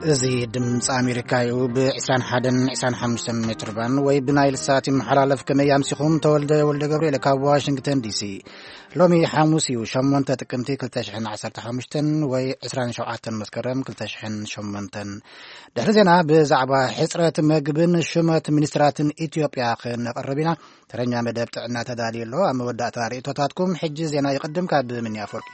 እዚ ድምጽ ኣሜሪካዩ ብ21-25 ሜትር ባን ወይ ብናይል ሳት ይመሓላለፍ ከመይ ኣምሲኹም ተወልደ ወልደ ገብርኤል ካብ ዋሽንግተን ዲሲ ሎሚ ሐሙስ እዩ 8 ጥቅምቲ 2015 ወይ 27 መስከረም 2008 ድሕሪ ዜና ብዛዕባ ሕጽረት መግብን ሽመት ሚኒስትራትን ኢትዮጵያ ክንቀርብና ተረኛ መደብ ጥዕና ተዳልየሎ ኣብ መወዳእታ ርእቶታትኩም ሕጂ ዜና ይቅድም ካብ ምንያ ፈርቂ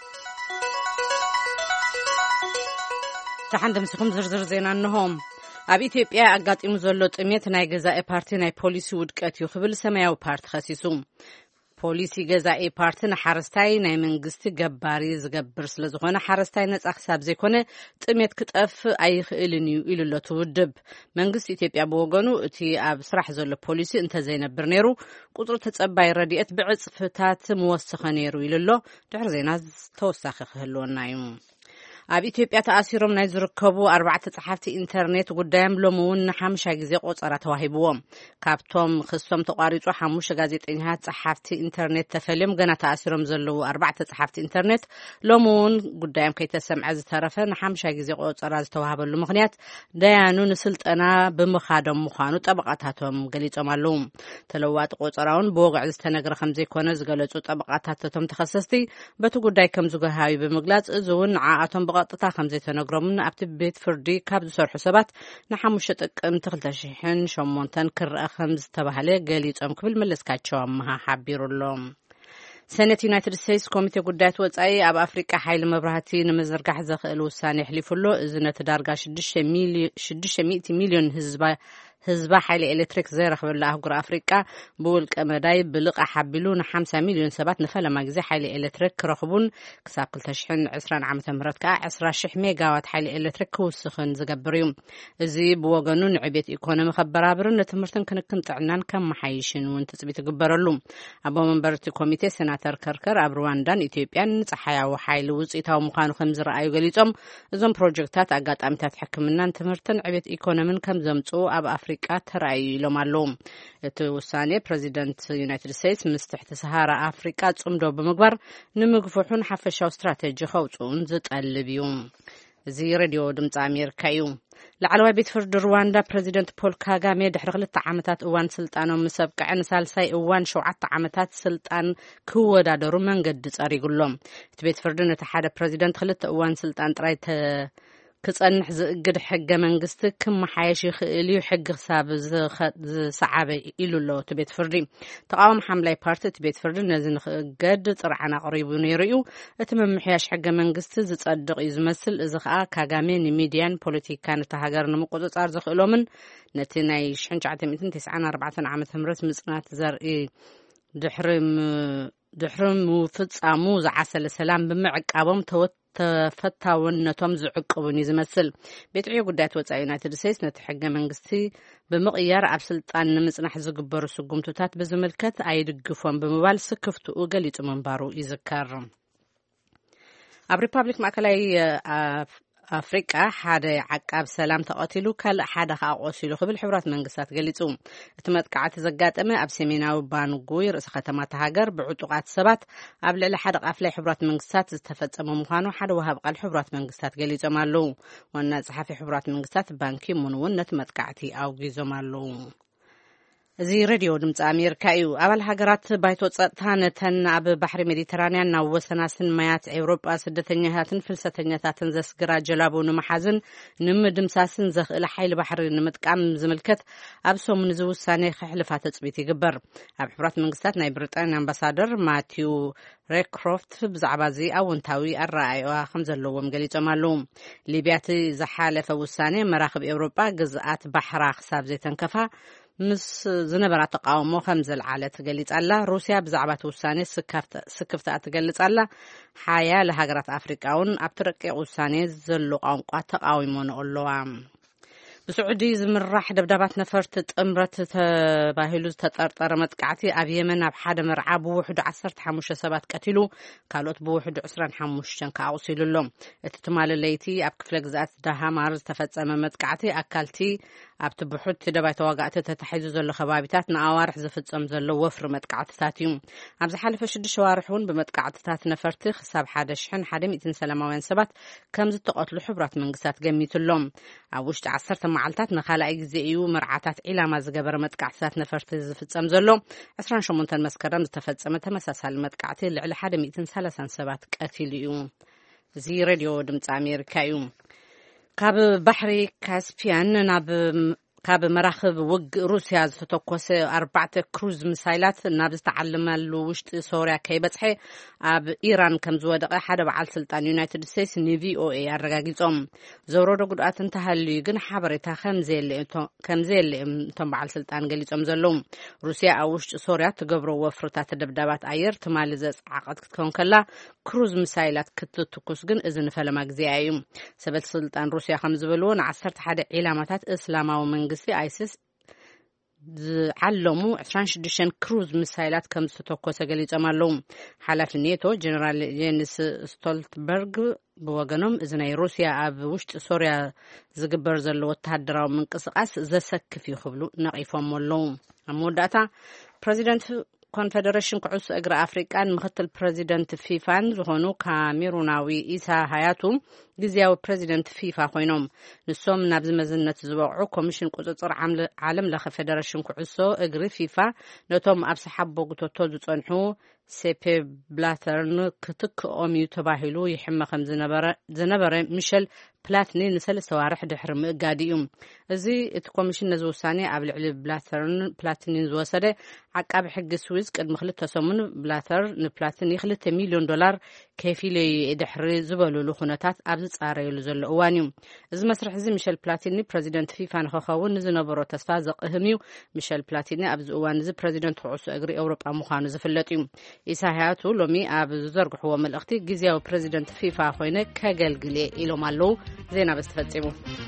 تحندم سخم زرزر زينا النهم ኣብ ኢትዮጵያ ኣጋጢሙ ዘሎ ጥሜት ናይ ገዛኢ ፓርቲ ናይ ፖሊሲ ውድቀት ይኽብል ሰማያዊ ፓርቲ ኸሲሱ ፖሊሲ ገዛኢ ፓርቲ ንሓረስታይ ናይ መንግስቲ ገባሪ ዝገብር ስለ ዝኾነ ሓረስታይ ነጻ ክሳብ ዘይኮነ ጥሜት ክጠፍ ኣይኽእልን እዩ ኢሉሎ ትውድብ መንግስቲ ኢትዮጵያ ብወገኑ እቲ ኣብ ስራሕ ዘሎ ፖሊሲ እንተዘይነብር ነይሩ ቁጥሩ ተጸባይ ረድኤት ብዕጽፍታት ምወሰኸ ነይሩ ኢሉሎ ድሕሪ ዜና ተወሳኺ ክህልወና እዩ ኣብ ኢትዮጵያ ተኣሲሮም ናይ ዝርከቡ 4 ጸሓፍቲ ኢንተርኔት ጉዳዮም ሎምውን ንሓምሻ ግዜ ቆጸራ ተዋሂብዎም ካብቶም ክሶም ተቋሪጹ 5 ጋዜጠኛታት ጸሓፍቲ ኢንተርኔት ተፈልዮም ገና ተኣሲሮም ዘለዉ 4 ጸሓፍቲ ኢንተርኔት ሎምውን ጉዳዮም ከይተሰምዐ ዝተረፈ ንሓምሻ ግዜ ቆጸራ ዝተዋሃበሉ ምኽንያት ደያኑ ንስልጠና ብምኻዶም ምዃኑ ጠበቃታቶም ገሊጾም ኣለዉ ተለዋጢ ቆጸራውን ብወግዕ ዝተነገረ ከም ዘይኮነ ዝገለጹ ጠበቃታቶም ተኸሰስቲ በቲ ጉዳይ ከም ዝገሃዩ ብምግላጽ እዙውን ንዓኣቶም قطتا خمسة تنقرمون أبت بيت فردي كابد صرح سبات نحمش تقم تخلتشحن شمونتن كر خمس تبهله قاليت أم قبل ملس كاتشوم مها حبير اللهم سنة يونايتد ستيتس كوميتي قدات وصاي أب أفريقيا حيل مبرهاتي نمزرقح زخل وساني حليفلو إذن تدارقا 600 مليون ህዝባ ሓይሊ ኤሌክትሪክ ዘይረኽበሉ ኣህጉር ኣፍሪቃ ብውልቀ መዳይ ብልቕ ሓቢሉን 50 ሚልዮን ሰባት ንፈለማ ግዜ ሓይሊ ኤሌክትሪክ ክረኽቡን ክሳብ 2020 ዓመተ ምህረት ከዓ 20,000 ሜጋዋት ሓይሊ ኤሌክትሪክ ክውስኽን ዝገብር እዩ እዚ ብወገኑ ንዕቤት ኢኮኖሚ ከበራብርን ንትምህርትን ክንክን ጥዕናን ከመሓይሽን እውን ትጽቢት ይግበረሉ ኣብ መንበርቲ ኮሚቴ ሴናተር ከርከር ኣብ ሩዋንዳን ኢትዮጵያን ጸሓያዊ ሓይሊ ውጽኢታዊ ምዃኑ ከም ዝረኣዩ ገሊጾም እዞም ፕሮጀክታት ኣጋጣሚታት ሕክምናን ትምህርትን ዕቤት ኢኮኖሚን ከም ዘምጽኡ ኣብ أفريقيا ترأي لمالهم توساني بريزيدنت يونايتد ستيتس مستحت سهارة أفريقيا تصمدو بمقبر نمقفوحون حفشاو استراتيجي خوصون زتقلبيوم زي راديو دمت أمريكايو لعلوى بيت فرد رواندا بريزيدنت بول كاغامي دحر 3 عامتات اوان سلطانو مسبقع نسالساي اوان 7 عامتات سلطان كودادرو منقد صاريغلوم بيت فرد نتحاد بريزيدنت 2 اوان سلطان طراي كصنح زقد حق منغست كم حياش يخلي حق حساب صعبه إلو تبيت فردي تقاوم حمله بارتي تبيت فردي نزن قد طرعنا قريب نيريو اتمم حياش حق منغست زصدق يزمسل ازخا كاغامين ميديان بوليتيكان تهاجر نمقصصار زخلومن نتي ناي 1994 عام تمرس مصنات زرئي دحرم وفصامو زعسل سلام بمعقابم تفتاونتهم زعقبون يزمسل بيتعيو قدات وصاي يونايتد ستيتس نتحقق منغستي بمقيار اب سلطان نمصنح زغبر سغمتوتات بزملكت ايدغفون بموبايل سكفتو غليط منبارو يذكر اب ريبابليك ماكلاي أفريقيا حدا عقاب سلام تقاتلو كل حدا خاقوسيلو خبل حبرات منغسات غليصو اتمتقعت زغاطمه اب سيميناو بانغوي رئيس ختمات هاجر بعطقات سبات اب لعل حدا قافلاي حبرات منغسات استفصمو مخانو حدا وهاب قال حبرات منغسات غليصمالو وانا صحافي حبرات منغسات بانكي مونون نتمتقعتي او غيزمالو زي راديو دمت أمريكايو أول حجرات بايتو تصطهانتن أب بحر مديترانيان نوسناسن ميات أوروبا سدتنيهاتن فلسطينيهاتن زسقرا جلابو نمحازن نمدمساسن زخ إلى حيل بحر نمتقام زملكت أبسو من زوساني خحلفات تثبيتي قبر أب حبرات منغستات ناي بريطانيا أمباسادر ماتيو ريكروفت بزعبازي أو انتاوي الرأي وخمزلوهم قليتو مالوم ليبياتي زحالة فوساني مراقب أوروبا قزقات بحر خساب زي تنكفا مس زنبرا تقاومو خمزل عالة تقليت الله روسيا بزعبات وساني سكفتا تقليت الله حياة لهاجرات أفريقياون أبترقي وساني زلو قوانقوات تقاومون أولوام ብስዑዲ ዝምራሕ ደብዳባት ነፈርቲ ጥምረት ተባሂሉ ዝተጠርጠረ መጥቃዕቲ ኣብ የመን ኣብ ሓደ መርዓ ብውሕዱ 15 ሰባት ቀቲሉ ካልኦት ብውሕዱ 25 ከኣቁሲሉሎም እቲ ትማለ ለይቲ ኣብ ክፍለ ግዛት ዳሃማር ዝተፈጸመ መጥቃዕቲ ኣካልቲ ኣብቲ ብሑት ደባይ ተዋጋእቲ ተታሒዙ ዘሎ ከባቢታት ንኣዋርሕ ዝፍጸም ዘሎ ወፍሪ መጥቃዕትታት እዩ ኣብ ዝሓለፈ 6 ዋርሕ እውን ብመጥቃዕትታት ነፈርቲ ክሳብ 1100 ሰላማውያን ሰባት ከም ዝተቀትሉ ሕቡራት መንግስታት ገሚቱሎም ኣብ ውሽጢ 10 መዓልታት ንኻልኣይ ግዜ እዩ መርዓታት ዒላማ ዝገበረ መጥቃዕትታት ነፈርቲ ዝፍጸም ዘሎ 28 መስከረም ዝተፈጸመ ተመሳሳሊ መጥቃዕቲ ልዕሊ 130 ሰባት ቀቲሉ እዩ እዚ ሬድዮ ድምፂ ኣሜሪካ እዩ ካብ ባሕሪ ካስፒያን ካብ መራኸብ ውግእ ሩስያ ዝተተኮሰ 4 ክሩዝ ሚሳይላት ናብ ዝተዓለመሉ ውሽጢ ሶርያ ከይበጽሐ ኣብ ኢራን ከም ዝወደቀ ሓደ በዓል ስልጣን ዩናይትድ ስቴትስ ንቪኦኤ ኣረጋጊጾም ዘውረዶ ጉድኣት እንተሃልዩ ግን ሓበሬታ ከምዘየለዮም እቶም በዓል ስልጣን ገሊጾም ዘለዉ ሩስያ ኣብ ውሽጢ ሶርያ ትገብሮ ወፍርታት ደብዳባት ኣየር ትማሊ ዘጽዓቐት ክትከውን ከላ ክሩዝ ሚሳይላት ክትትኩስ ግን እዚ ንፈለማ ግዜ እዩ ሰበል ስልጣን ሩስያ ከም ዝበልዎ ን11 ዒላማታት እስላማዊ መንግስቲ አይሲስ ዝዓለሙ 26 ክሩዝ ሚሳይላት ከም ዝተተኮሰ ገሊጾም ኣለዉ ሓላፊ ኔቶ ጀነራል ጄንስ ስቶልተንበርግ ብወገኖም እዚ ናይ ሩስያ ኣብ ውሽጢ ሶርያ ዝግበር ዘሎ ወተሃደራዊ ምንቅስቃስ ዘሰክፍ እዩ ክብሉ ነቂፎም ኣለዉ ኣብ መወዳእታ ፕሬዚደንት ኮንፌደሬሽን ኩዕሶ እግሪ ኣፍሪቃን ምክትል ፕሬዚደንት ፊፋን ዝኾኑ ካሜሩናዊ ኢሳ ሃያቱ ጊዜያዊ ፕሬዚደንት ፊፋ ኮይኖም ንሶም ናብ ዝመዝነት ዝበቅዑ ኮሚሽን ቁፅፅር ዓለም ለኸ ፌደሬሽን ኩዕሶ እግሪ ፊፋ ነቶም ኣብ ሰሓቦ ጉተቶ ዝጸንሑ ሴፔ ብላተርን ክትክኦም እዩ ተባሂሉ ይሕመ ከም ዝነበረ ሚሸል ፕላቲኒ ንሰለስተ ዋርሕ ድሕሪ ምእጋድ እዩ እዚ እቲ ኮሚሽን ነዚ ውሳኔ ኣብ ልዕሊ ብላተርን ፕላቲኒን ዝወሰደ ዓቃቢ ሕጊ ስዊዝ ቅድሚ 2 ሰሙን ብላተር ንፕላቲኒ $2 ሚልዮን ከፊለ ድሕሪ ዝበሉሉ ኩነታት ኣብ ዝጻረየሉ ዘሎ እዋን እዩ እዚ መስርሕ እዚ ሚሸል ፕላቲኒ ፕሬዚደንት ፊፋ ንኸኸውን ንዝነበሮ ተስፋ ዘቕህም እዩ ሚሸል ፕላቲኒ ኣብዚ እዋን እዚ ፕሬዚደንት ኩዕሶ እግሪ ኤውሮጳ ምዃኑ ዝፍለጥ እዩ ኢሳያቱ ሎሚ ኣብ ዝዘርግሕዎ መልእኽቲ ጊዜያዊ ፕሬዚደንት ፊፋ ኮይነ ከገልግል ኢሎም ኣለዉ ዜና በስተፈጺሙ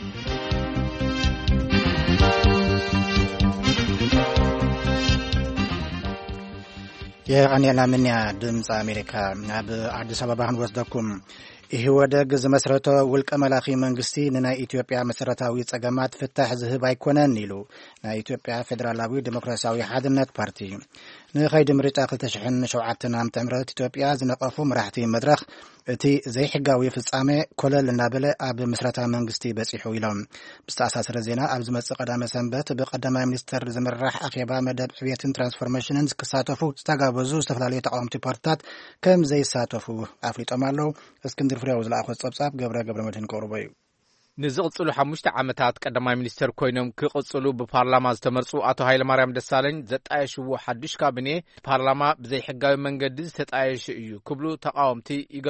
የቀኒና ምንያ ድምጽ አሜሪካ ኣብ አዲስ አበባ ወስደኩም ይህወደግ ዝመስረቶ ውልቀ መላኺ መንግስቲ ንናይ ኢትዮጵያ መሰረታዊ ጸገማት ፍታሕ ዝህብ ኣይኮነን ኢሉ ናይ ኢትዮጵያ ፌደራላዊ ዲሞክራሲያዊ ሓድነት ፓርቲ ንኸይዲ ምርጫ 2007 ዓ.ም ኢትዮጵያ ዝነቐፉ መራሕቲ መድረኽ እቲ ዘይሕጋዊ ፍጻሜ ኮለል እናበለ ኣብ ምስረታ መንግስቲ በፂሑ ኢሎም ብዝተኣሳሰረ ዜና ኣብ ዝመጽእ ቀዳመ ሰንበት ብቀዳማይ ሚኒስተር ዝምራሕ ኣኼባ መደብ ዕብየትን ትራንስፎርሜሽንን ክሳተፉ ዝተጋበዙ ዝተፈላለዩ ተቃወምቲ ፓርቲታት ከም ዘይሳተፉ ኣፍሊጦም ኣለዉ እስክንድር ፍሬው ዝለኣኾ ጸብጻብ ገብረ መድህን ቀርቦ እዩ ንዝቕጽሉ 5 ዓመታት ቀዳማይ ሚኒስተር ኮይኖም ክቕጽሉ ብፓርላማ ዝተመርጹ ኣቶ ሃይለማርያም ደሳለኝ ዘጣየሽዎ ሓድሽ ካቢኔ ፓርላማ ብዘይሕጋዊ መንገዲ ዝተጣየሽ እዩ ክብሉ ተቃወምቲ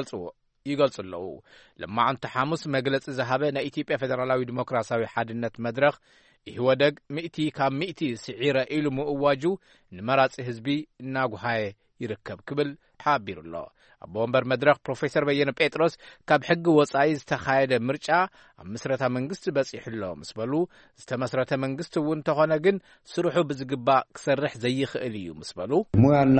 ይገልጹ ኣለዉ ለማዓንቲ ሐሙስ መግለጺ ዝሃበ ናይ ኢትዮጵያ ፌደራላዊ ዲሞክራሲያዊ ሓድነት መድረኽ ይህወደግ 100 ካብ 100 ስዒረ ኢሉ ምእዋጁ ንመራጺ ህዝቢ እናጓሃየ ይርከብ ክብል ሓቢሩ ኣሎ ኣብ ወንበር መድረኽ ፕሮፌሰር በየነ ጴጥሮስ ካብ ሕጊ ወጻኢ ዝተኻየደ ምርጫ ኣብ ምስረታ መንግስቲ በፂሕሎ ምስ በሉ ዝተመስረተ መንግስቲ እውን ተኾነ ግን ስርሑ ብዝግባእ ክሰርሕ ዘይኽእል እዩ ምስ በሉ ሙያና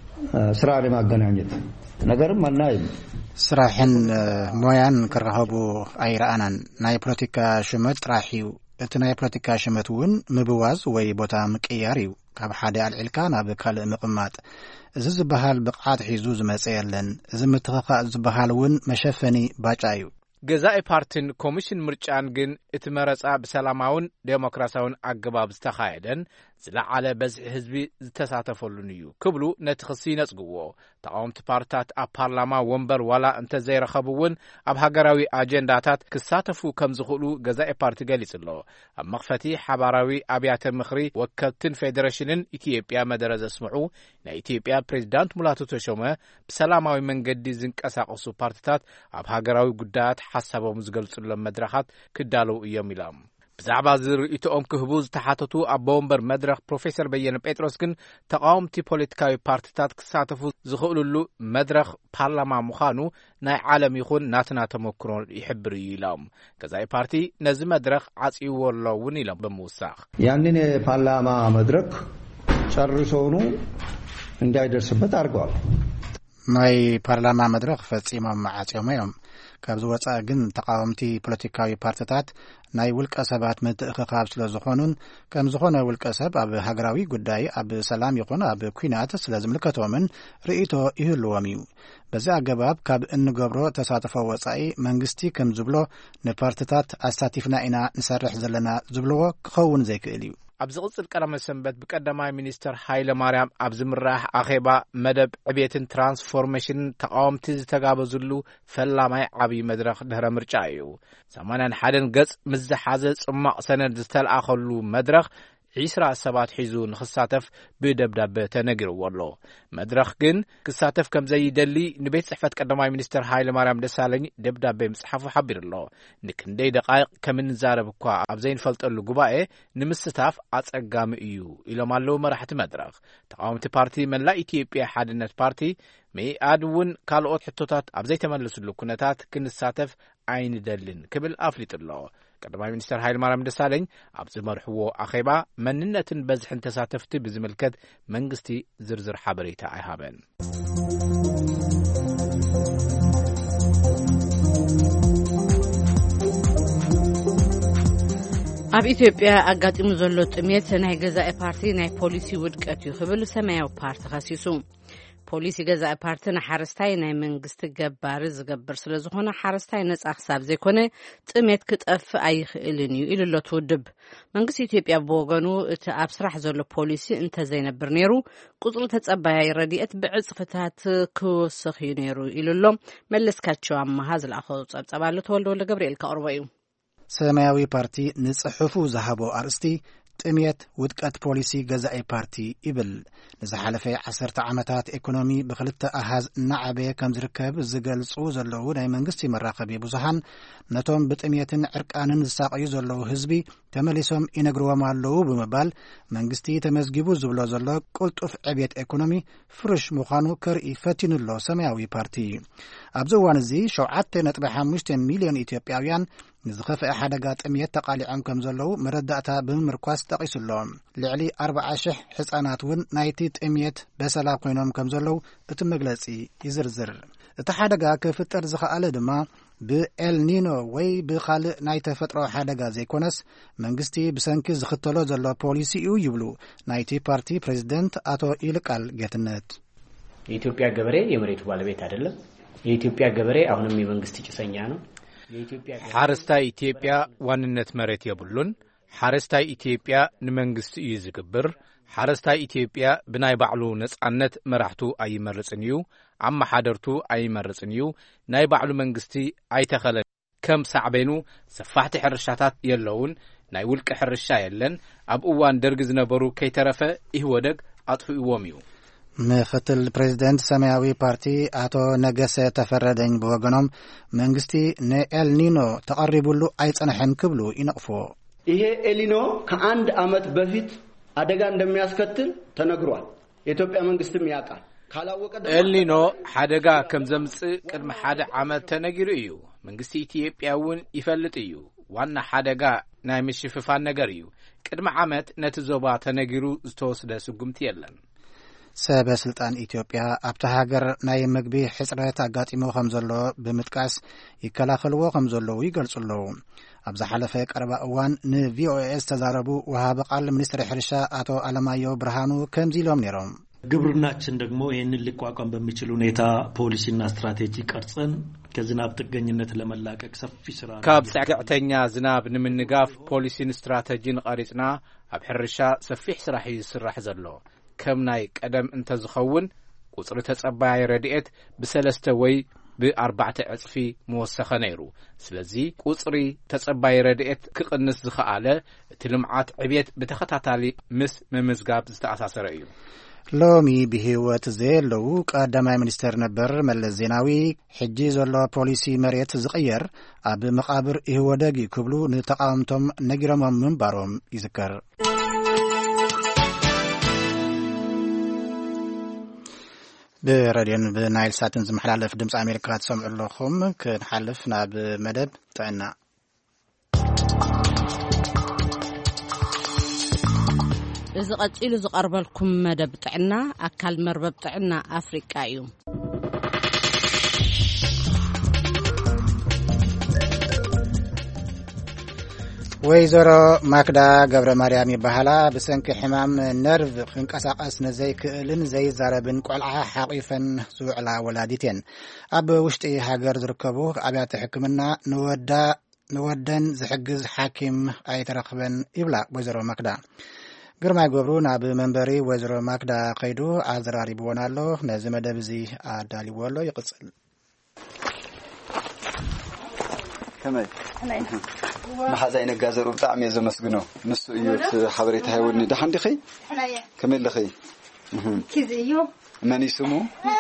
ስራ ለማገናኘት ነገርም አናይም ስራሕን ሞያን ክራኸቡ ኣይረኣናን ናይ ፖለቲካ ሽመት ጥራሕ እዩ እቲ ናይ ፖለቲካ ሽመት እውን ምብዋዝ ወይ ቦታ ምቅያር እዩ ካብ ሓደ ኣልዒልካ ናብ ካልእ ምቕማጥ እዚ ዝበሃል ብቕዓት ሒዙ ዝመጽ የለን እዚ ምትኽኻእ ዝበሃል እውን መሸፈኒ ባጫ እዩ ገዛኢ ፓርቲን ኮሚሽን ምርጫን ግን እቲ መረጻ ብሰላማውን ዴሞክራሲያውን ኣገባብ ዝተኻየደን ዝለዓለ በዝሒ ህዝቢ ዝተሳተፈሉን እዩ ክብሉ ነቲ ክሲ ይነጽግዎ ተቃወምቲ ፓርቲታት ኣብ ፓርላማ ወንበር ዋላ እንተዘይረኸቡውን ኣብ ሃገራዊ ኣጀንዳታት ክሳተፉ ከም ዝኽእሉ ገዛኢ ፓርቲ ገሊጹ ኣሎ ኣብ መኽፈቲ ሓባራዊ ኣብያተ ምኽሪ ወከልትን ፌደሬሽንን ኢትዮጵያ መደረ ዘስምዑ ናይ ኢትዮጵያ ፕሬዝዳንት ሙላቱ ተሾመ ብሰላማዊ መንገዲ ዝንቀሳቐሱ ፓርቲታት ኣብ ሃገራዊ ጉዳያት ሓሳቦም ዝገልጹሎም መድረኻት ክዳለው እዮም ኢሎም ብዛዕባ ዝርእቶኦም ክህቡ ዝተሓተቱ ኣቦ ወንበር መድረኽ ፕሮፌሰር በየነ ጴጥሮስ ግን ተቃወምቲ ፖለቲካዊ ፓርቲታት ክሳተፉ ዝኽእሉሉ መድረኽ ፓርላማ ምዃኑ ናይ ዓለም ይኹን ናትና ተመክሮ ይሕብር እዩ ኢሎም ገዛኢ ፓርቲ ነዚ መድረኽ ዓጽይዎ ኣሎ እውን ኢሎም ብምውሳኽ ያንን የፓርላማ መድረክ ጨርሶውኑ እንዳይደርስበት አድርገዋል። ናይ ፓርላማ መድረኽ ፈጺሞም ዓጽዮም እዮም ካብዚ ወጻኢ ግን ተቃወምቲ ፖለቲካዊ ፓርቲታት ናይ ውልቀ ሰባት ምትእኽኻብ ስለ ዝኾኑን ከም ዝኾነ ውልቀ ሰብ ኣብ ሃገራዊ ጉዳይ ኣብ ሰላም ይኹን ኣብ ኩናት ስለ ዝምልከቶምን ርእይቶ ይህልዎም እዩ። በዚ ኣገባብ ካብ እንገብሮ ተሳትፎ ወጻኢ መንግስቲ ከም ዝብሎ ንፓርቲታት ኣሳቲፍና ኢና ንሰርሕ ዘለና ዝብልዎ ክኸውን ዘይክእል እዩ። ኣብዚ ቅጽል ቀዳመ ሰንበት ብቀዳማይ ሚኒስተር ሃይለ ማርያም ኣብ ዝምራሕ ኣኼባ መደብ ዕብየትን ትራንስፎርሜሽንን ተቃወምቲ ዝተጋበዝሉ ፈላማይ ዓብዪ መድረኽ ድህረ ምርጫ እዩ። 81 ገጽ ምስ ዝሓዘ ጽማቕ ሰነድ ዝተለኣኸሉ መድረኽ 20 ሰባት ሒዙ ንኽሳተፍ ብደብዳቤ ተነጊርዎ ኣሎ። መድረኽ ግን ክሳተፍ ከም ዘይደሊ ንቤት ጽሕፈት ቀዳማይ ሚኒስተር ሃይለ ማርያም ደሳለኝ ደብዳቤ ምጽሓፉ ሓቢሩ ኣሎ። ንክንደይ ደቃይቕ ከም እንዛረብ እኳ ኣብ ዘይንፈልጠሉ ጉባኤ ንምስታፍ ኣጸጋሚ እዩ ኢሎም ኣለዉ መራሕቲ መድረኽ። ተቃወምቲ ፓርቲ መላእ ኢትዮጵያ ሓድነት ፓርቲ መኢአድ እውን ካልኦት ሕቶታት ኣብ ዘይተመለሱሉ ኩነታት ክንሳተፍ ኣይንደልን ክብል ኣፍሊጡ ኣሎ። ቀዳማይ ሚኒስተር ሃይለ ማርያም ደሳለኝ ኣብ ዝመርሕዎ ኣኼባ መንነትን በዝሕን ተሳተፍቲ ብዝምልከት መንግስቲ ዝርዝር ሓበሬታ ኣይሃበን። ኣብ ኢትዮጵያ ኣጋጢሙ ዘሎ ጥሜት ናይ ገዛኢ ፓርቲ ናይ ፖሊሲ ውድቀት እዩ ክብል ሰማያዊ ፓርቲ ኸሲሱ። ፖሊሲ ገዛኢ ፓርቲ ንሓረስታይ ናይ መንግስቲ ገባሪ ዝገብር ስለ ዝኾነ ሓረስታይ ነጻ ክሳብ ዘይኮነ ጥሜት ክጠፍእ ኣይኽእልን እዩ ኢሉ ኣሎ ትውድብ። መንግስቲ ኢትዮጵያ ብወገኑ እቲ ኣብ ስራሕ ዘሎ ፖሊሲ እንተዘይነብር ነይሩ ቁጽሪ ተጸባይ ረድኤት ብዕጽፍታት ክወስኽ እዩ ነይሩ ኢሉ ኣሎ። መለስካቸው ኣማሃ ዝለኣኸ ጸብጸባ ኣሎ ተወልደ ወልደ ገብርኤል ከቕርቦ እዩ። ሰማያዊ ፓርቲ ንጽሑፉ ዝሃቦ ኣርእስቲ ጥሜት ውድቀት ፖሊሲ ገዛኢ ፓርቲ ይብል። ንዝሓለፈ 10 ዓመታት ኢኮኖሚ ብክልተ ኣሃዝ እናዓበየ ከም ዝርከብ ዝገልጹ ዘለዉ ናይ መንግስቲ መራኸቢ ብዙሃን ነቶም ብጥሜትን ዕርቃንን ዝሳቀዩ ዘለዉ ህዝቢ ተመሊሶም ይነግርዎም ኣለዉ ብምባል መንግስቲ ተመዝጊቡ ዝብሎ ዘሎ ቁልጡፍ ዕብየት ኢኮኖሚ ፍሩሽ ምዃኑ ከርኢ ፈቲኑሎ ሰማያዊ ፓርቲ። ኣብዚ እዋን እዚ 7.5 ሚልዮን ኢትዮጵያውያን ንዝኸፍአ ሓደጋ ጥሜት ተቃሊዖም ከም ዘለዉ መረዳእታ ብምምርኳስ ጠቂሱሎም። ልዕሊ 40,000 ህጻናት እውን ናይቲ ጥሜት በሰላ ኮይኖም ከም ዘለዉ እቲ መግለጺ ይዝርዝር። እቲ ሓደጋ ክፍጠር ዝኽኣለ ድማ ብኤልኒኖ ወይ ብኻልእ ናይ ተፈጥሮ ሓደጋ ዘይኮነስ መንግስቲ ብሰንኪ ዝኽተሎ ዘሎ ፖሊሲ እዩ ይብሉ ናይቲ ፓርቲ ፕሬዚደንት አቶ ይልቃል ጌትነት። የኢትዮጵያ ገበሬ የመሬቱ ባለቤት አይደለም። የኢትዮጵያ ገበሬ አሁንም የመንግስት ጭሰኛ ነው። ሓረስታይ ኢትዮጵያ ዋንነት መሬት የብሉን። ሓረስታይ ኢትዮጵያ ንመንግስቲ እዩ ዝግብር። ሓረስታይ ኢትዮጵያ ብናይ ባዕሉ ነጻነት መራሕቱ ኣይመርጽን እዩ። ኣመሓደርቱ ኣይመርጽን እዩ። ናይ ባዕሉ መንግስቲ ኣይተኸለን። ከም ሳዕቤኑ ሰፋሕቲ ሕርሻታት የለውን። ናይ ውልቀ ሕርሻ የለን። ኣብ እዋን ደርጊ ዝነበሩ ከይተረፈ ይህወደግ ኣጥፍእዎም እዩ። ምክትል ፕሬዚደንት ሰማያዊ ፓርቲ አቶ ነገሰ ተፈረደኝ በወገኖም መንግስቲ ንኤልኒኖ ተቀሪቡሉ አይጸነሐን ክብሉ ይነቅፎ። ይሄ ኤልኒኖ ከአንድ አመት በፊት አደጋ እንደሚያስከትል ተነግሯል። የኢትዮጵያ መንግስትም ያውቃል። ካላወቀ ኤልኒኖ ሓደጋ ከም ዘምጽእ ቅድመ ሓደ ዓመት ተነጊሩ እዩ። መንግስቲ ኢትዮጵያውን ይፈልጥ እዩ። ዋና ሓደጋ ናይ ምሽፍፋን ነገር እዩ። ቅድመ ዓመት ነቲ ዞባ ተነጊሩ ዝተወስደ ስጉምቲ የለን። ሰበስልጣን ኢትዮጵያ ኣብታ ሃገር ናይ ምግቢ ሕጽረት ኣጋጢሙ ከም ዘሎ ብምጥቃስ ይከላኸልዎ ከም ዘለዉ ይገልጹለዉ። ኣብ ዝሓለፈ ቀረባ እዋን ንቪኦኤስ ተዛረቡ ወሃበ ቃል ሚኒስትር ሕርሻ አቶ አለማየሁ ብርሃኑ ከምዚ ኢሎም ነይሮም። ግብርናችን ደግሞ ይህንን ሊቋቋም በሚችል ሁኔታ ፖሊሲና ስትራቴጂ ቀርጸን ከዝናብ ጥገኝነት ለመላቀቅ ሰፊ ስራ ካብ ጽዕቅዕተኛ ዝናብ ንምንጋፍ ፖሊሲን ስትራቴጂን ቀሪጽና ኣብ ሕርሻ ሰፊሕ ስራሕ ይስራሕ ዘሎ። ከም ናይ ቀደም እንተዝኸውን ቁጽሪ ተጸባይ ረድኤት ብ3 ወይ ብ4 ዕጽፊ መወሰኸ ነይሩ። ስለዚ ቁጽሪ ተጸባይ ረድኤት ክቕንስ ዝኽኣለ እቲ ልምዓት ዕብየት ብተኸታታሊ ምስ ምምዝጋብ ዝተኣሳሰረ እዩ። ሎሚ ብህይወት ዘየለው ቀዳማይ ሚኒስተር ነበር መለስ ዜናዊ ሕጂ ዘሎ ፖሊሲ መሬት ዝቕየር ኣብ መቃብር ይወደግ ክብሉ ንተቃወምቶም ነጊሮሞም ምንባሮም ይዝከር። ብሬድዮን ብናይል ሳትን ዝመሓላለፍ ድምፂ ኣሜሪካ ትሰምዑ ኣለኹም። ክንሓልፍ ናብ መደብ ጥዕና እዚ ቀፂሉ ዝቐርበልኩም መደብ ጥዕና ኣካል መርበብ ጥዕና ኣፍሪቃ እዩ። ወይዘሮ ማክዳ ገብረ ማርያም ይበሃላ ብሰንኪ ሕማም ነርቭ ክንቀሳቀስ ነዘይክእልን ዘይዛረብን ቆልዓ ሓቂፈን ዝውዕላ ወላዲት እየን። ኣብ ውሽጢ ሃገር ዝርከቡ ኣብያተ ሕክምና ንወደን ዝሕግዝ ሓኪም ኣይተረኽበን ይብላ ወይዘሮ ማክዳ። ግርማይ ገብሩ ናብ መንበሪ ወይዘሮ ማክዳ ከይዱ ኣዘራሪብዎን ኣሎ። ነዚ መደብ እዚ ኣዳሊዎ ኣሎ ይቕፅል። ከመይ محزين الجزر وبتاع ميزو مسجنو نص يوت حبريت هاي ودني ده عندي خي كمل لخي كذيو ماني سمو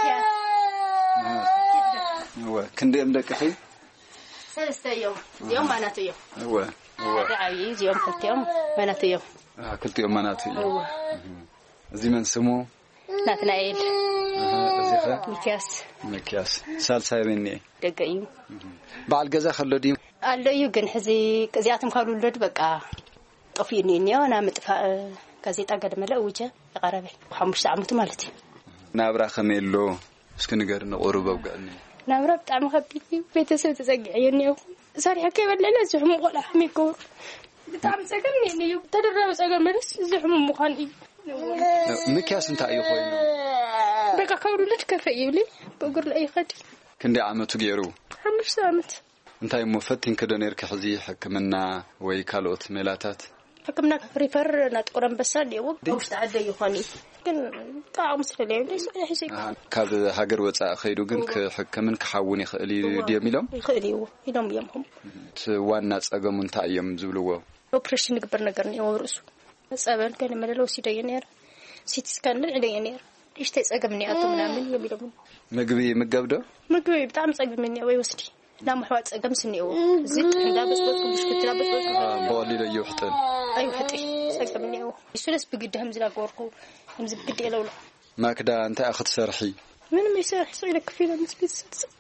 هو كندي أمدك خي ثلاثة يوم معناته يوم هو عايز يوم كل يوم معناته يوم كل يوم معناته يوم زي من سمو نتنايل زيخة مكياس سالسة مني دقيقين بعد جزا خلو دي قال له يمكن حزي كزياتهم قالوا له بقى طفيني أنا متفق كزيت أقدر ملا وجه قرابي وحمش عمته مالتي نابرا خميلو اسكن نقدر نقرب وقالني نابرا بتعمل خبيتي بيتسوي تزقعني صار حكي ولا لا زحم ولا حميكور بتعمل سجنني إني تدرب سجن مرس زحم مخاني مكياس انت أي خوي بقى قالوا له كفاية لي بقول لأي خد كندي عمته غيرو حمش عمت انت مفتين كده نيرك حزي حكمنا ويكالوت ميلاتات حكمنا ريفر نتقرن بس اللي هو مش تعدى يخاني كن طعم سليم ليش حسي كاب هاجر وصا خيدو كن كحكمن كحاون يخلي ديميلهم يخلي يلهم يمهم وانا صقمون تايم زبلو اوبريشن نقبر نغرني ورسو صابن كان مللو سيدينير سيت سكان لدينير ايش تيصقمني اتو منامن يميلهم مغبي مغبدو مغبي بتاع مصقمني وي وسدي لا محوات أقم سنيو زيت حدا بس مش كنت لابد بقولي له يحتل أيوة حتى أقم نيو يسولس بجد همز لا قوركو همز بجد يلولا ما كده أنت أخذ سرحي من ما يسرح صيلك فينا نسبيس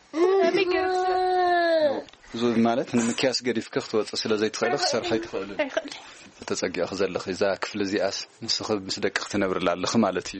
زود مالت إن مكياس قريف كخت وتصل زي تخلق سرحي تخلق تتسقي أخذ لك إذا كفل زي أس نسخذ مسدك اختنبر لعلخ مالتي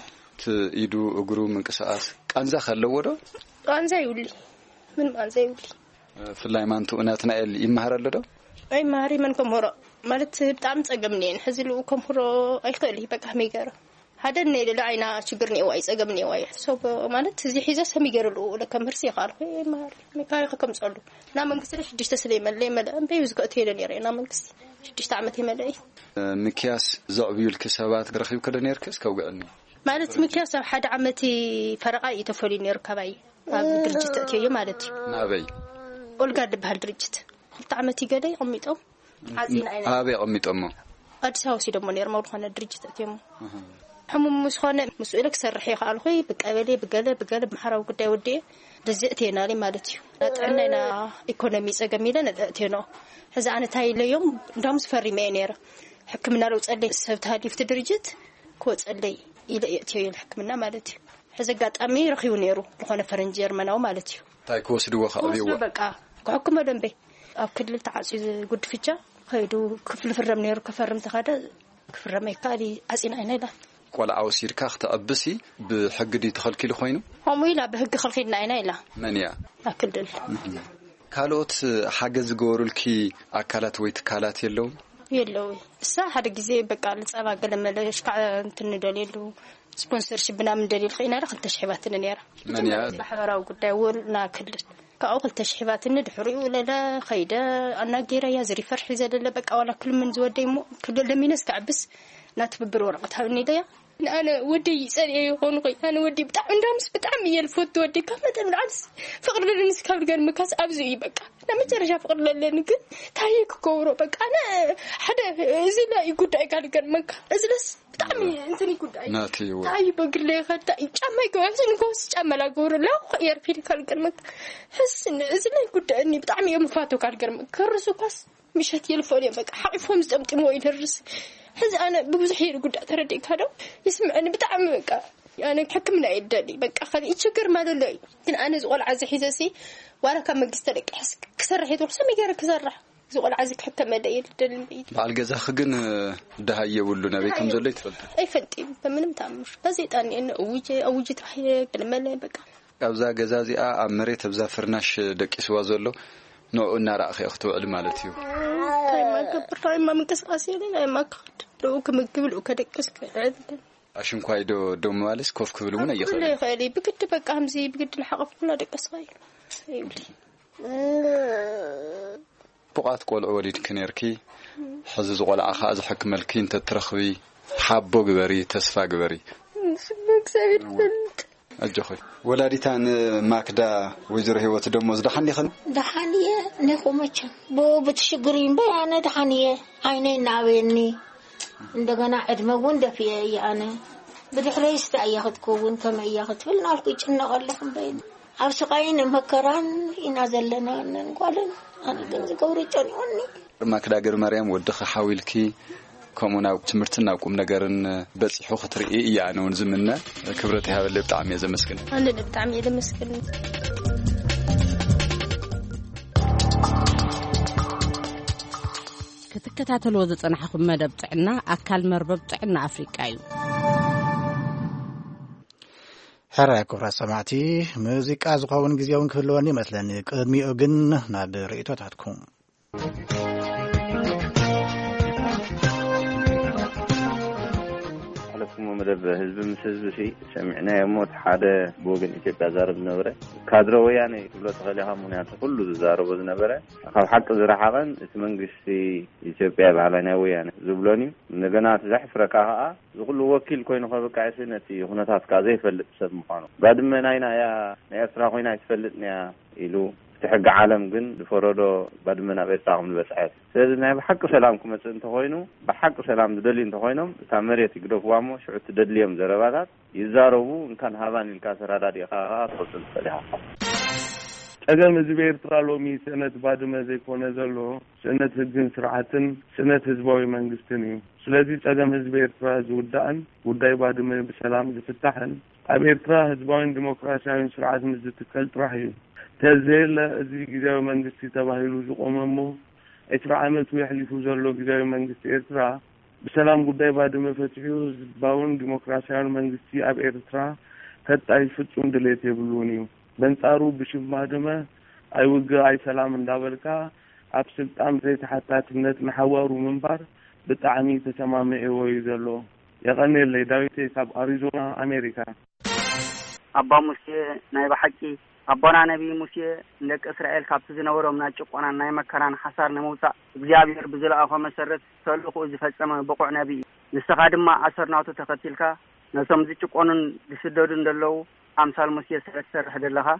تيدو أجرو من كساس أنزا خلوا ورا أنزا يولي من ما زيولي في الله ما أنتوا أنا تنقل يمهر اللي أي مهري منكم هرا مالت بتعمل تجمنين حزلوا كم هرا أي خلي بقى ميجرا هذا النيل اللي عينا شجرني وايس أجمني وايس سو مالت زي حزاس ميجرا الأولى كم هرسي خارق أي مهري مكاي كم صلوا نعم كسر حدش تسليم اللي ملا بيوز قتيل نيري نعم كسر حدش تعمتي ملاي مكياس زعبي الكسبات رخيب كده نيركس كوجعني مالت مكياس حد عمتي فرقاي تفولي نيركباي درجة تأتيه مالتي نابي أولقاد بهالدرجة طعمتي قلي قميتهم عزين عيني أبي قميت أمه أجساو سيدو منير موضوعنا درجة تأتيه حموم مسخانة مسؤولك سرحي خالخي بقابلي بقالب محراو قدي ودي رزقتينا لي مالتي لأننا إيكونومي ساقميلا ندأتينا هذا أنا تاي اليوم دام سفري مينير حكمنا لو تسألي سبت هالي في درجة كو تسألي إلى يأتيه الحكمنا مالتي هذا قات أمي رخيو نيرو لخونا فرنجير مناو مالتي تاي كوسدو خابيو بقى حكم دنبي أو كل تعزيز قد فيجا خيدو كفل فرم نيرو كفرم تخادا كفرم يقالي أزين عيني لا ولا عوسير كاخت أبسي بحق دي تخلكي لخوينو هم يلا بحق خلقينا عيني لا منيا أكل دل كالوت حاجز جورلكي أكلات ويتكالات يلو الساعة هذا جزء بقى لسه قال ملاش كع تندليلو سبونسر شبنا من دليل خينا رخل تشحيباتنا نيرة منيا بحرا وقدا ولا كل كأول تشحيباتنا دحري ولا لا خيدا أنا جيرا يا زري فرح زاد لا بقى ولا كل من زود ديمو كل لمين كعبس ناتببر ورقتها الندية أنا ودي يسأل يهون قي أنا ودي بتاع عندهم بتعمي الفوت ودي كم بالعكس فقر الناس كابر قال مكاس أبزي بقى لما ترجع فقر للنقد تايك كورو بقى أنا حدا إذا لا يقول قال قرمك إزلس بتعمي إنتني يقول تاي بقول لي خد جامع يقول نقص جامع لا قور لا خير فيني قال قرمك حس إن إذا لا يقول إني بتعمي يوم فاتو قال قرمك كرسو بس مش هتيلفوني بقى حقفهم زمت مو يدرس حز أنا بوزحير قد أترديك هذا يسمع أنا بتعمي بقى يعني حكمنا يدلي بقى خلي يتشكر ما له لكن أنا زغل عزي حزاسي وأنا كم مقستلك حس كسر حيتور سمي جرك كسرح زغل عزيك حكم ما داير دلني بيت على الجزاء خجن ده يقولنا بيكم زليت فلت أي فنتي فمن متعمر بزيت أني إنه أوجي رحية بالملة بقى أبزا جزازي مريت أبزا فرناش دك إسوا زلو نوع النار أخي أختو علم علتيو طيب ما مكسر أسيرين ما قد لو كم قبل وكدك كسر عشان كوايدو دو موالس كوف كبلونا يخلي لا خالي بقد بقى همزي بقد الحقف كنا دك صغير يبلي بقات قول وليد كنيركي حزز قلع خاز حكم الكين تترخوي حابو قبري تسفا قبري سبك سبيل فلت أجخي ولاديتان ماكدا وزر هيوت دموز دحني خن دحنيه نخومچ بو بتشغرين بيانا دحنيه عيني ناويني እንደገና እድመውን ደፊየ ያነ በድሕረይስ ታያኽትኩውን ከመ ያኽትብል ናልኩ ይጭነቀለኹም በይን አብስቃይን መከራን ኢና ዘለና እንኳለን አንተን ዝገብረጨን ይሆኒ ማክዳገር ማርያም ወድኸ ሓዊልኪ ከምኡና ትምርትና ቁም ነገርን በጽሑ ክትርኢ ያነውን ዝምነ ክብረት ያበለ በጣም የዘመስክን አንደ በጣም የዘመስክን ክትከታተሉ ዝጸናሕኩም መደብ ጥዕና ኣካል መርበብ ጥዕና ኣፍሪቃ እዩ حرا كبرى سمعتي موسيقى زخون غزيون كلوني مثلا قدميو ግን ናብ ርእቶታትኩም حلفكم مدب حزب مسحزب شيء سمعنا يموت حدا بوغن إثيوبيا زارب نبره كادرو يعني كله تخليها مناط كله زارب نبره خل حق زرحان اسمنغسي إثيوبيا بعلناوي يعني زبلوني نغنا تزحف ركاها زغل وكيل كوين خو بقى سنتي هناك كازي فلت سب مخانو بعد ما ناينا يا اسرا خوينا يفلتنا يلو تحق عالم جن فرودو بعد ما نبيتهم البسعات سيدنا بحق سلامكم أنت خوينو بحق سلام دللي أنت خوينهم تامرية تقدر وامو شو تدليهم زربات يزاروا إن كان هذان الكاسر هذا يخاها توصل سلها أجل مزبير ترالومي سنة بعد ما زي كونه زلوا سنة الدين سرعتن سنة هزبوي منجستني سلذي أجل مزبير تراز ودان وداي بعد ما بسلام يفتحن أبير ترا هزبوي ديمقراطية سرعة مزتكل تراحي تزيل زي جزاء منجستي تباهلو زقوممو إسرع عملت ويحلفو زلو جزاء منجستي إسرع بسلام قداي بعد ما فتحيو باون ديمقراطية منجستي أب إسرع كتاي فتون دليت يبلونيو بنصارو بشوف مادمه أي وجه أي سلام ندابلكا أبسط أم زي تحتاتنت محاورو منبر بتعمي تتمامي ويزلو يغني اللي داويتي ساب أريزونا أمريكا أبا موسى نايب حكي أبونا نبي موسى لك إسرائيل كابت زنورو من أجقونا ناي مكران حصار نموتا بزيابير بزلا أخو مسرت سألوكو إذا فتسما بقوع نبي نستخدم ما أسرناوتو تختيلكا نسوم زي تقونن بسدودن دلو أمثال موسى سرسر هدلها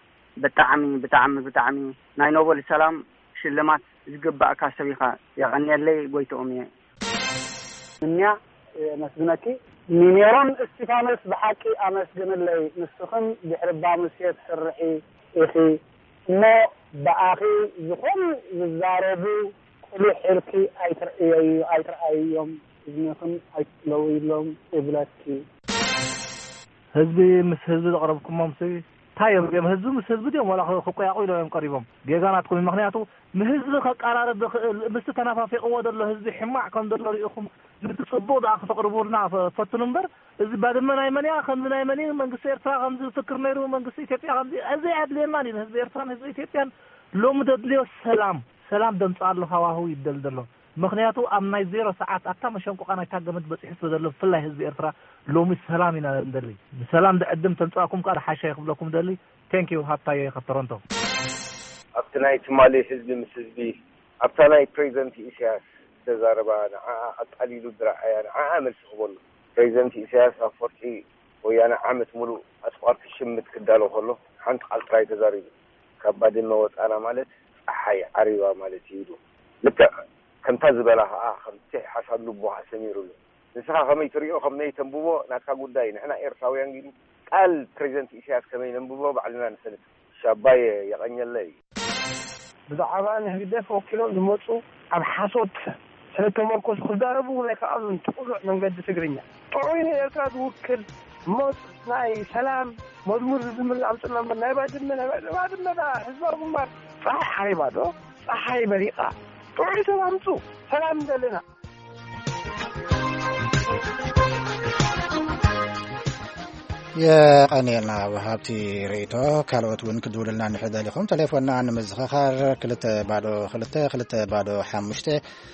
بتعمي ناي نوبل السلام شلمات زقبا أكاسبيخا يغني اللي قويتو أمي منيا مسجنكي مينيرون استفانس بحكي أمسجن اللي نسخن بحربا موسى تسرحي إخي ما بآخي زخون زاربو كل حركي أيتر أيوم إذنكم أيتلوي لهم إبلاتكي هزبي مس هزبي أقربكم مامسي تايم يوم هزبي مس هزبي ديوم ولا خقيا قويلو يوم قريبهم جيجاناتكم مخنياتو مهزبي خقارب مس تنافافي قوة الله هزبي حماع كان دلو ريخم بتصبوا ده تقربونا فتنمبر إذا بعد ما نايمانيا خمس نايمانين من قصير ترى خمس فكر نيرو من قصير إثيوبيا خمس أزاي عدلين ماني هزبي إرتان هزبي إثيوبيا لو مدليو سلام دم صار له هوا هو يدلدله مخنياتو أمناي زيرو ساعات أكثر مشان كأنا يتاجمت بس يحس بدل فلا هزبي إرترا لوم السلام ينا دللي السلام ده قدم تنصاكم كأر حاشة يخبلكم دللي thank you حتى يخطرنتو أبتناي تمالي هزبي مسزبي أبتناي بريزنت إيشاس تزاربان أتقليلو درع يعني عامل شغل بريزنت إيشاس أفرتي ويانا عامل ملو أسفارت الشمت كدالو خلو حنت قلت راي تزاري كبادين موت أنا مالت ፀሓይ ዓሪባ ማለት እዩ ልክዕ ከምታ ዝበላ ከዓ ከምቲ ሓሳብ ልቦሃ ሰሚሩሉ ንስኻ ከመይ ትሪኦ ከመይ ተንብቦ ናትካ ጉዳይ ንሕና ኤርትራውያን ግን ቃል ፕሬዚደንት ኢሳያስ ከመይ ነንብቦ ባዕልና ንሰልፍ ሻባይ የቀኘለ እዩ ብዛዕባ ንህግደት ወኪሎም ዝመፁ ኣብ ሓሶት ስለተመርኮሱ ክዛረቡ ናይ ከኣሉን ጥዑዕ መንገዲ ትግርኛ ጥዑይ ንኤርትራ ዝውክል ሞት ናይ ሰላም መዝሙር ዝብል ኣምፅና ናይ ባድመ ህዝባዊ ግንባር ፀሓይ ዓሪባ ዶ ፀሓይ በሪቓ ጥዑይ ሰላምፁ ሰላም ዘለና የቀኔና ወሃብቲ ሬቶ ካልኦት ውን ክድውልና ንሕደል ኢኹም ቴሌፎንና ንምዝኽኻር 2-2-2-5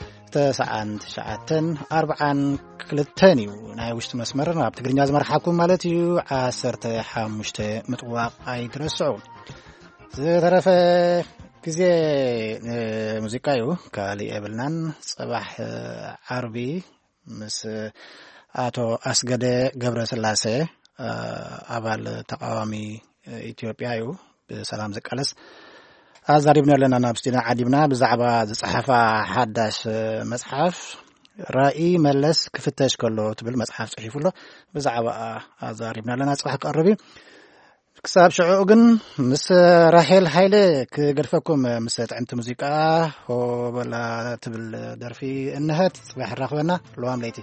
9-9-42 እዩ ናይ ውሽጢ መስመር ኣብ ትግርኛ ዝመርሓኩም ማለት እዩ 15 ምጥዋቕ ኣይትረስዑ ዝተረፈ ግዜ ሙዚቃ እዩ ካሊእ የብልናን ጽባሕ ዓርቢ ምስ ኣቶ ኣስገደ ገብረስላሴ ኣባል ተቃዋሚ ኢትዮጵያ እዩ ብሰላም ዝቃለስ ኣዛሪብና ኣለና ናብ ስቱድዮ ዓዲብና ብዛዕባ ዝጽሓፋ ሓዳሽ መጽሓፍ ራእይ መለስ ክፍተሽ ከሎ ትብል መጽሓፍ ጽሒፉሎ ብዛዕባ ኣዛሪብና ኣለና ጽባሕ ቀርቢ ክሳብ ሽዑ ግን ምስ ራሄል ሃይለ ክገድፈኩም ምስ ጥዕምቲ ሙዚቃ ሆበላ ትብል ደርፊ እንሀት ጽባሕ ራኽበና ለዋም ለይቲ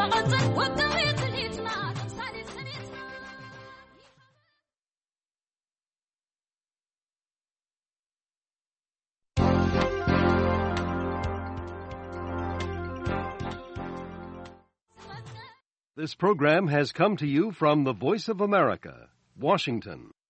This program has come to you from the Voice of America, Washington.